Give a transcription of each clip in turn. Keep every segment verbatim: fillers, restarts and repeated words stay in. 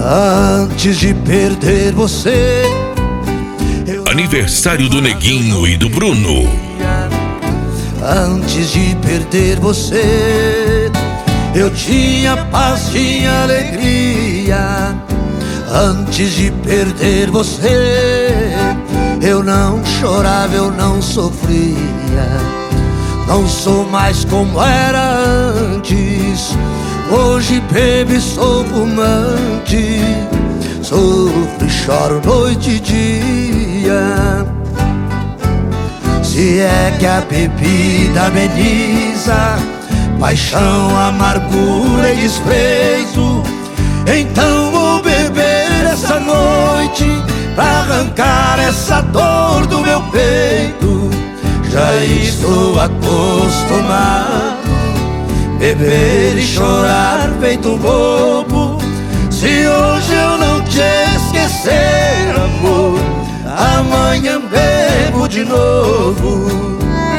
Antes de perder você. Aniversário do Neguinho e do Bruno. Antes de perder você, eu tinha paz, tinha alegria. Antes de perder você, eu não chorava, eu não sofria. Não sou mais como era antes. Hoje, baby, sou fumante. Sofro e choro noite e dia. Se é que a bebida ameniza paixão, amargura e desprezo, então vou beber essa noite pra arrancar essa dor do meu peito. Já estou acostumado beber e chorar feito um bobo. Se hoje eu não te esquecer, amor, amanhã bebo de novo.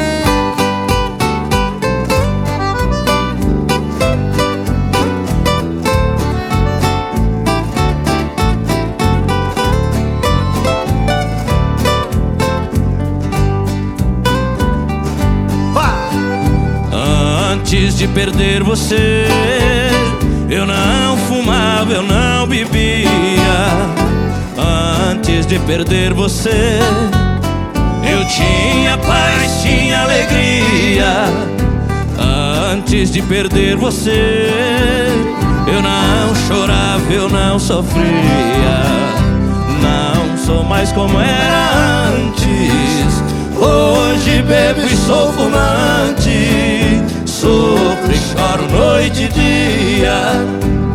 Antes de perder você, eu não fumava, eu não bebia. Antes de perder você, eu tinha paz, tinha alegria. Antes de perder você, eu não chorava, eu não sofria. Não sou mais como era antes. Hoje bebo e sou fumante. Sofro e choro noite e dia.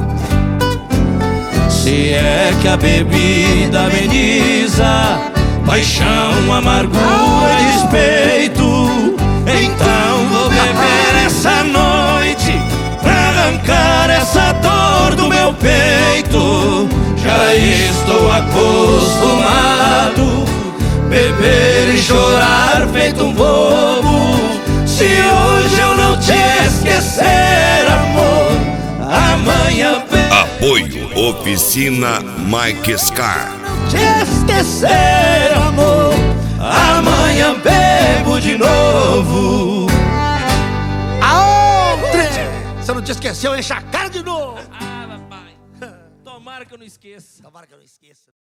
Se é que a bebida ameniza paixão, amargura e despeito, então vou beber essa noite pra arrancar essa dor do meu peito. Já estou acostumado beber e chorar feito um bobo. Se hoje eu não te esquecer, amor, amanhã bebo. Apoio Oficina Mike Scar. Te esquecer, amor, amanhã bebo de novo. Aô, você não te esqueceu, enche a cara de novo. Ah, papai, tomara que eu não esqueça. Tomara que eu não esqueça.